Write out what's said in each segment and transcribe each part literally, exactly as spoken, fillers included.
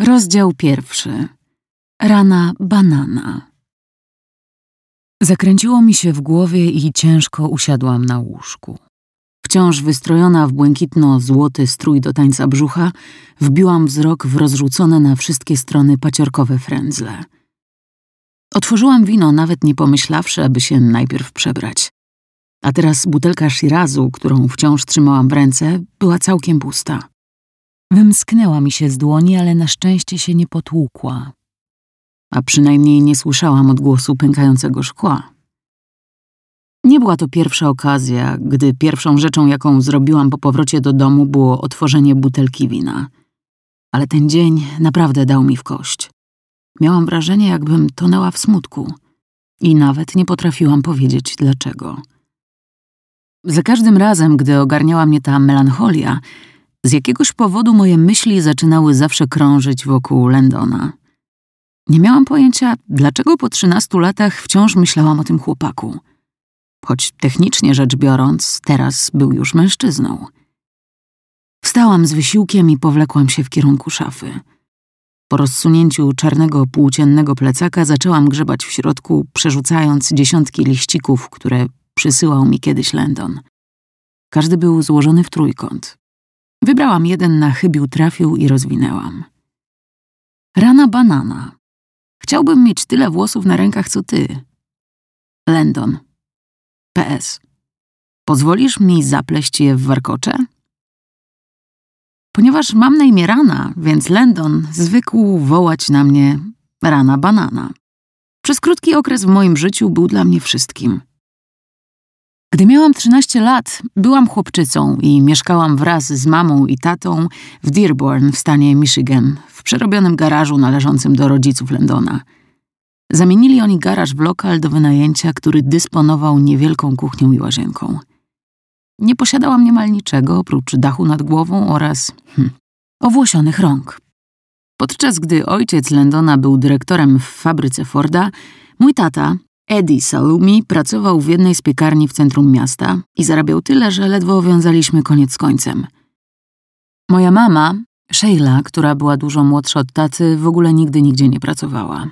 Rozdział pierwszy. Rana banana. Zakręciło mi się w głowie i ciężko usiadłam na łóżku. Wciąż wystrojona w błękitno-złoty strój do tańca brzucha, wbiłam wzrok w rozrzucone na wszystkie strony paciorkowe frędzle. Otworzyłam wino, nawet nie pomyślawszy, aby się najpierw przebrać. A teraz butelka shirazu, którą wciąż trzymałam w ręce, była całkiem pusta. Wymsknęła mi się z dłoni, ale na szczęście się nie potłukła. A przynajmniej nie słyszałam odgłosu pękającego szkła. Nie była to pierwsza okazja, gdy pierwszą rzeczą, jaką zrobiłam po powrocie do domu, było otworzenie butelki wina. Ale ten dzień naprawdę dał mi w kość. Miałam wrażenie, jakbym tonęła w smutku i nawet nie potrafiłam powiedzieć dlaczego. Za każdym razem, gdy ogarniała mnie ta melancholia, z jakiegoś powodu moje myśli zaczynały zawsze krążyć wokół Landona. Nie miałam pojęcia, dlaczego po trzynastu latach wciąż myślałam o tym chłopaku. Choć technicznie rzecz biorąc, teraz był już mężczyzną. Wstałam z wysiłkiem i powlekłam się w kierunku szafy. Po rozsunięciu czarnego płóciennego plecaka zaczęłam grzebać w środku, przerzucając dziesiątki liścików, które przysyłał mi kiedyś Landon. Każdy był złożony w trójkąt. Wybrałam jeden, na chybił trafił i rozwinęłam. Rana banana. Chciałbym mieć tyle włosów na rękach, co ty. Landon. P S. Pozwolisz mi zapleść je w warkocze? Ponieważ mam na imię Rana, więc Landon zwykł wołać na mnie Rana banana. Przez krótki okres w moim życiu był dla mnie wszystkim. Gdy miałam trzynaście lat, byłam chłopczycą i mieszkałam wraz z mamą i tatą w Dearborn w stanie Michigan, w przerobionym garażu należącym do rodziców Landona. Zamienili oni garaż w lokal do wynajęcia, który dysponował niewielką kuchnią i łazienką. Nie posiadałam niemal niczego oprócz dachu nad głową oraz hm, owłosionych rąk. Podczas gdy ojciec Landona był dyrektorem w fabryce Forda, mój tata, Eddie Salumi, pracował w jednej z piekarni w centrum miasta i zarabiał tyle, że ledwo wiązaliśmy koniec z końcem. Moja mama, Sheila, która była dużo młodsza od taty, w ogóle nigdy nigdzie nie pracowała.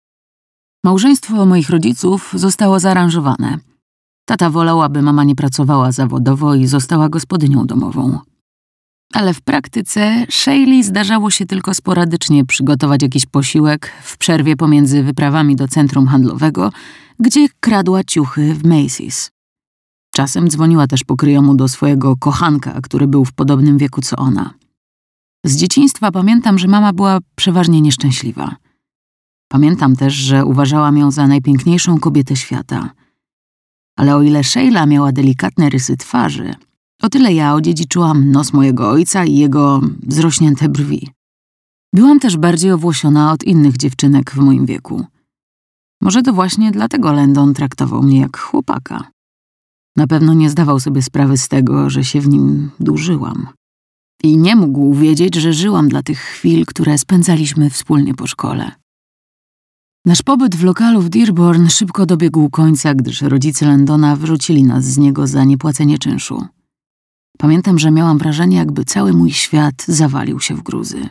Małżeństwo moich rodziców zostało zaaranżowane. Tata wolał, aby mama nie pracowała zawodowo i została gospodynią domową. Ale w praktyce Sheili zdarzało się tylko sporadycznie przygotować jakiś posiłek w przerwie pomiędzy wyprawami do centrum handlowego, gdzie kradła ciuchy w Macy's. Czasem dzwoniła też po kryjomu do swojego kochanka, który był w podobnym wieku co ona. Z dzieciństwa pamiętam, że mama była przeważnie nieszczęśliwa. Pamiętam też, że uważałam ją za najpiękniejszą kobietę świata. Ale o ile Sheila miała delikatne rysy twarzy, o tyle ja odziedziczyłam nos mojego ojca i jego zrośnięte brwi. Byłam też bardziej owłosiona od innych dziewczynek w moim wieku. Może to właśnie dlatego Landon traktował mnie jak chłopaka. Na pewno nie zdawał sobie sprawy z tego, że się w nim dłużyłam. I nie mógł wiedzieć, że żyłam dla tych chwil, które spędzaliśmy wspólnie po szkole. Nasz pobyt w lokalu w Dearborn szybko dobiegł końca, gdyż rodzice Landona wyrzucili nas z niego za niepłacenie czynszu. Pamiętam, że miałam wrażenie, jakby cały mój świat zawalił się w gruzy.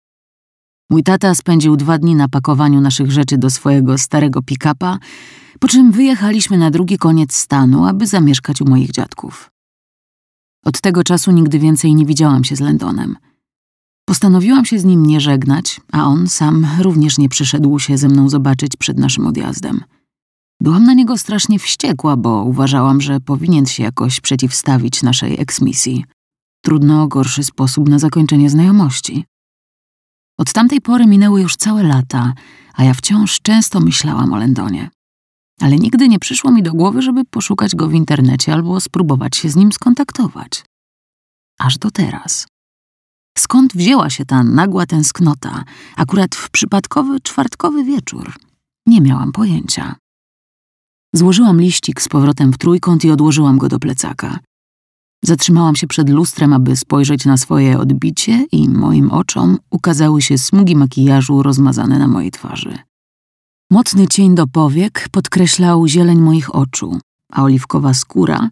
Mój tata spędził dwa dni na pakowaniu naszych rzeczy do swojego starego pick-upa, po czym wyjechaliśmy na drugi koniec stanu, aby zamieszkać u moich dziadków. Od tego czasu nigdy więcej nie widziałam się z Landonem. Postanowiłam się z nim nie żegnać, a on sam również nie przyszedł się ze mną zobaczyć przed naszym odjazdem. Byłam na niego strasznie wściekła, bo uważałam, że powinien się jakoś przeciwstawić naszej eksmisji. Trudno o gorszy sposób na zakończenie znajomości. Od tamtej pory minęły już całe lata, a ja wciąż często myślałam o Landonie. Ale nigdy nie przyszło mi do głowy, żeby poszukać go w internecie albo spróbować się z nim skontaktować. Aż do teraz. Skąd wzięła się ta nagła tęsknota, akurat w przypadkowy czwartkowy wieczór? Nie miałam pojęcia. Złożyłam liścik z powrotem w trójkąt i odłożyłam go do plecaka. Zatrzymałam się przed lustrem, aby spojrzeć na swoje odbicie i moim oczom ukazały się smugi makijażu rozmazane na mojej twarzy. Mocny cień do powiek podkreślał zieleń moich oczu, a oliwkowa skóra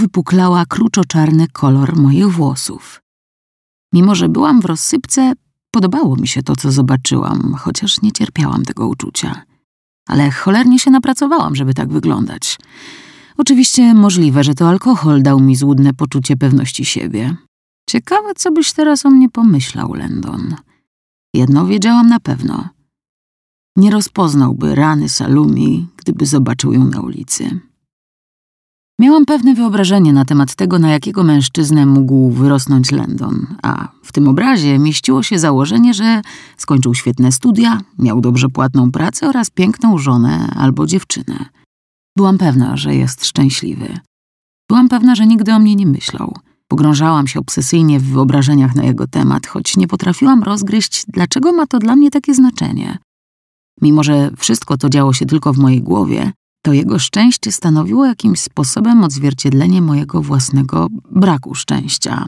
uwypuklała kruczo-czarny kolor moich włosów. Mimo że byłam w rozsypce, Podobało mi się to, co zobaczyłam, chociaż nie cierpiałam tego uczucia. Ale cholernie się napracowałam, żeby tak wyglądać. Oczywiście możliwe, że to alkohol dał mi złudne poczucie pewności siebie. Ciekawe, co byś teraz o mnie pomyślał, Landon. Jedno wiedziałam na pewno. Nie rozpoznałby rany Salumi, gdyby zobaczył ją na ulicy. Miałam pewne wyobrażenie na temat tego, na jakiego mężczyznę mógł wyrosnąć Landon, a w tym obrazie mieściło się założenie, że skończył świetne studia, miał dobrze płatną pracę oraz piękną żonę albo dziewczynę. Byłam pewna, że jest szczęśliwy. Byłam pewna, że nigdy o mnie nie myślał. Pogrążałam się obsesyjnie w wyobrażeniach na jego temat, choć nie potrafiłam rozgryźć, dlaczego ma to dla mnie takie znaczenie. Mimo że wszystko to działo się tylko w mojej głowie, to jego szczęście stanowiło jakimś sposobem odzwierciedlenie mojego własnego braku szczęścia.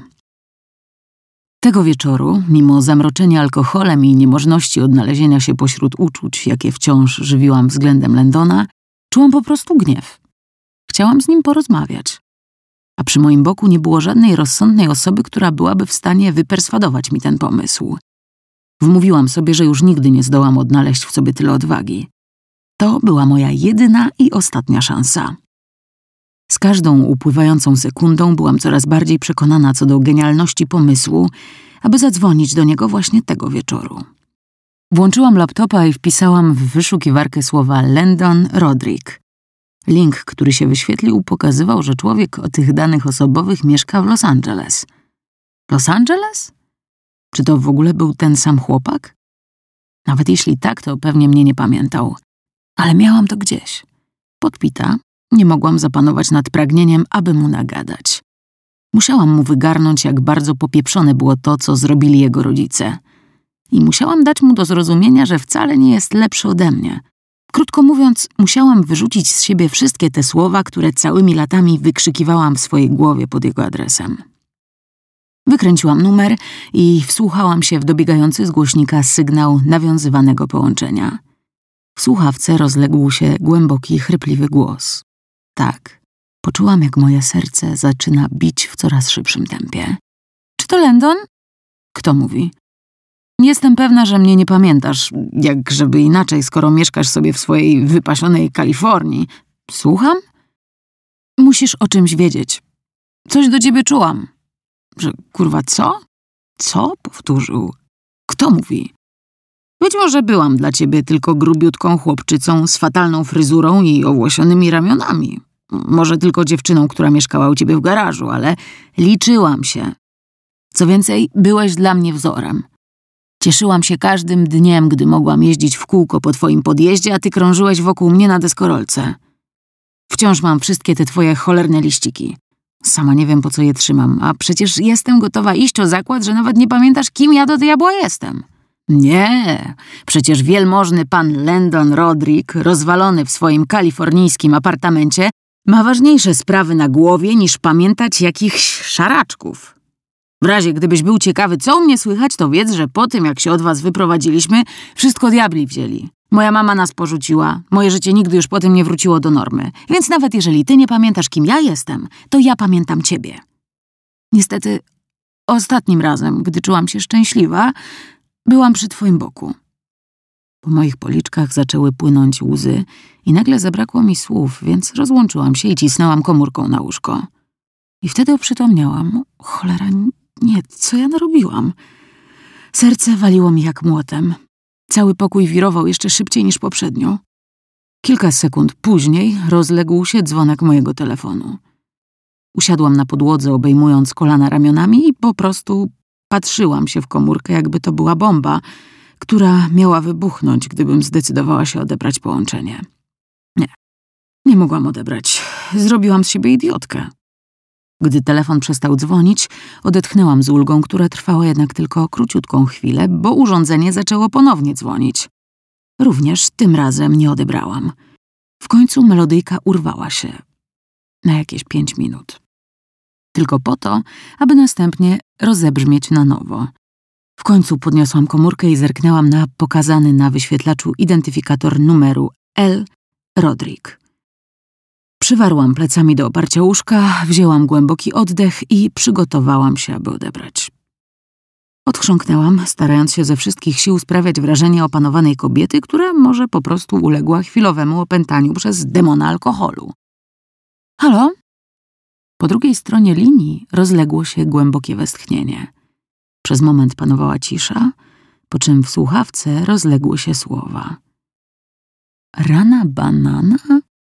Tego wieczoru, mimo zamroczenia alkoholem i niemożności odnalezienia się pośród uczuć, jakie wciąż żywiłam względem Landona, czułam po prostu gniew. Chciałam z nim porozmawiać. A przy moim boku nie było żadnej rozsądnej osoby, która byłaby w stanie wyperswadować mi ten pomysł. Wmówiłam sobie, że już nigdy nie zdołam odnaleźć w sobie tyle odwagi. To była moja jedyna i ostatnia szansa. Z każdą upływającą sekundą byłam coraz bardziej przekonana co do genialności pomysłu, aby zadzwonić do niego właśnie tego wieczoru. Włączyłam laptopa i wpisałam w wyszukiwarkę słowa Landon Rodrick. Link, który się wyświetlił, pokazywał, że człowiek o tych danych osobowych mieszka w Los Angeles. Los Angeles? Czy to w ogóle był ten sam chłopak? Nawet jeśli tak, to pewnie mnie nie pamiętał. Ale miałam to gdzieś. Podpita, nie mogłam zapanować nad pragnieniem, aby mu nagadać. Musiałam mu wygarnąć, jak bardzo popieprzone było to, co zrobili jego rodzice. I musiałam dać mu do zrozumienia, że wcale nie jest lepszy ode mnie. Krótko mówiąc, musiałam wyrzucić z siebie wszystkie te słowa, które całymi latami wykrzykiwałam w swojej głowie pod jego adresem. Wykręciłam numer i wsłuchałam się w dobiegający z głośnika sygnał nawiązywanego połączenia. W słuchawce rozległ się głęboki, chrypliwy głos. Tak, poczułam, jak moje serce zaczyna bić w coraz szybszym tempie. Czy to Landon? Kto mówi? Jestem pewna, że mnie nie pamiętasz, jak żeby inaczej, skoro mieszkasz sobie w swojej wypasionej Kalifornii. Słucham? Musisz o czymś wiedzieć. Coś do ciebie czułam. Że kurwa co? Co? Powtórzył. Kto mówi? Być może byłam dla ciebie tylko grubiutką chłopczycą z fatalną fryzurą i owłosionymi ramionami. Może tylko dziewczyną, która mieszkała u ciebie w garażu, ale liczyłam się. Co więcej, byłeś dla mnie wzorem. Cieszyłam się każdym dniem, gdy mogłam jeździć w kółko po twoim podjeździe, a ty krążyłeś wokół mnie na deskorolce. Wciąż mam wszystkie te twoje cholerne liściki. Sama nie wiem, po co je trzymam, a przecież jestem gotowa iść o zakład, że nawet nie pamiętasz, kim ja do diabła jestem. Nie, przecież wielmożny pan Landon Rodrick, rozwalony w swoim kalifornijskim apartamencie, ma ważniejsze sprawy na głowie niż pamiętać jakichś szaraczków. W razie gdybyś był ciekawy, co u mnie słychać, to wiedz, że po tym, jak się od was wyprowadziliśmy, wszystko diabli wzięli. Moja mama nas porzuciła, moje życie nigdy już potem nie wróciło do normy, więc nawet jeżeli ty nie pamiętasz, kim ja jestem, to ja pamiętam ciebie. Niestety, ostatnim razem, gdy czułam się szczęśliwa, byłam przy twoim boku. Po moich policzkach zaczęły płynąć łzy i nagle zabrakło mi słów, więc rozłączyłam się i cisnęłam komórką na łóżko. I wtedy oprzytomniałam. Cholera, nie, co ja narobiłam? Serce waliło mi jak młotem. Cały pokój wirował jeszcze szybciej niż poprzednio. Kilka sekund później rozległ się dzwonek mojego telefonu. Usiadłam na podłodze, obejmując kolana ramionami i po prostu patrzyłam się w komórkę, jakby to była bomba, która miała wybuchnąć, gdybym zdecydowała się odebrać połączenie. Nie, nie mogłam odebrać. Zrobiłam z siebie idiotkę. Gdy telefon przestał dzwonić, odetchnęłam z ulgą, która trwała jednak tylko króciutką chwilę, bo urządzenie zaczęło ponownie dzwonić. Również tym razem nie odebrałam. W końcu melodyjka urwała się. Na jakieś pięć minut. Tylko po to, aby następnie rozebrzmieć na nowo. W końcu podniosłam komórkę i zerknęłam na pokazany na wyświetlaczu identyfikator numeru L. Rodrick. Przywarłam plecami do oparcia łóżka, wzięłam głęboki oddech i przygotowałam się, aby odebrać. Odchrząknęłam, starając się ze wszystkich sił sprawiać wrażenie opanowanej kobiety, która może po prostu uległa chwilowemu opętaniu przez demona alkoholu. Halo? Po drugiej stronie linii rozległo się głębokie westchnienie. Przez moment panowała cisza, po czym w słuchawce rozległy się słowa. Rana banana?